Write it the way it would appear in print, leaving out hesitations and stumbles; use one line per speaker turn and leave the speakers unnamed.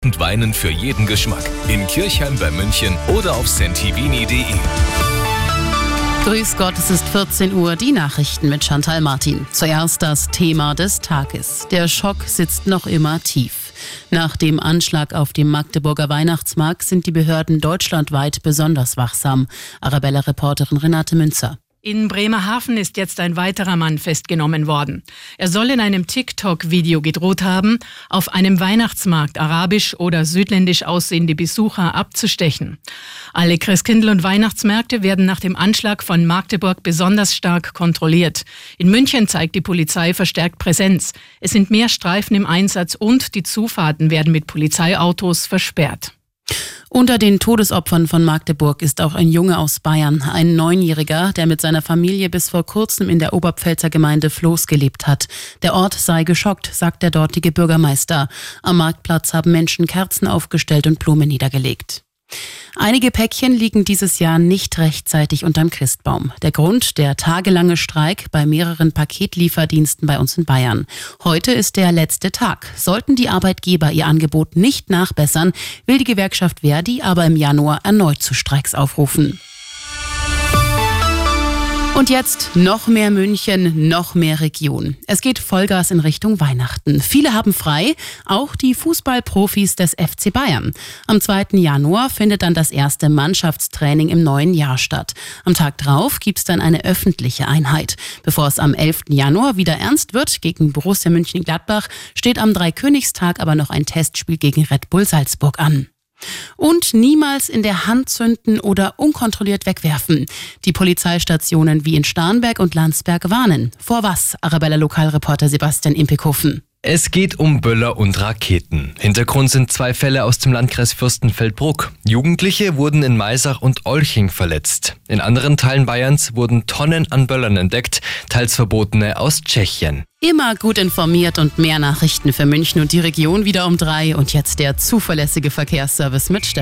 Und Weinen für jeden Geschmack. In Kirchheim bei München oder auf sentivini.de.
Grüß Gott, es ist 14 Uhr, die Nachrichten mit Chantal Martin. Zuerst das Thema des Tages. Der Schock sitzt noch immer tief. Nach dem Anschlag auf dem Magdeburger Weihnachtsmarkt sind die Behörden deutschlandweit besonders wachsam. Arabella-Reporterin Renate Münzer.
In Bremerhaven ist jetzt ein weiterer Mann festgenommen worden. Er soll in einem TikTok-Video gedroht haben, auf einem Weihnachtsmarkt arabisch oder südländisch aussehende Besucher abzustechen. Alle Christkindl- und Weihnachtsmärkte werden nach dem Anschlag von Magdeburg besonders stark kontrolliert. In München zeigt die Polizei verstärkt Präsenz. Es sind mehr Streifen im Einsatz und die Zufahrten werden mit Polizeiautos versperrt.
Unter den Todesopfern von Magdeburg ist auch ein Junge aus Bayern, ein 9-Jähriger, der mit seiner Familie bis vor kurzem in der Oberpfälzer Gemeinde Floß gelebt hat. Der Ort sei geschockt, sagt der dortige Bürgermeister. Am Marktplatz haben Menschen Kerzen aufgestellt und Blumen niedergelegt. Einige Päckchen liegen dieses Jahr nicht rechtzeitig unterm Christbaum. Der Grund, der tagelange Streik bei mehreren Paketlieferdiensten bei uns in Bayern. Heute ist der letzte Tag. Sollten die Arbeitgeber ihr Angebot nicht nachbessern, will die Gewerkschaft Verdi aber im Januar erneut zu Streiks aufrufen. Und jetzt noch mehr München, noch mehr Region. Es geht Vollgas in Richtung Weihnachten. Viele haben frei, auch die Fußballprofis des FC Bayern. Am 2. Januar findet dann das erste Mannschaftstraining im neuen Jahr statt. Am Tag drauf gibt's dann eine öffentliche Einheit. Bevor es am 11. Januar wieder ernst wird gegen Borussia Mönchengladbach, steht am Dreikönigstag aber noch ein Testspiel gegen Red Bull Salzburg an. Und niemals in der Hand zünden oder unkontrolliert wegwerfen. Die Polizeistationen wie in Starnberg und Landsberg warnen. Vor was, Arabella-Lokalreporter Sebastian Impekhofen?
Es geht um Böller und Raketen. Hintergrund sind 2 Fälle aus dem Landkreis Fürstenfeldbruck. Jugendliche wurden in Maisach und Olching verletzt. In anderen Teilen Bayerns wurden Tonnen an Böllern entdeckt, teils verbotene aus Tschechien.
Immer gut informiert und mehr Nachrichten für München und die Region wieder um 3. Und jetzt der zuverlässige Verkehrsservice mit Stefan.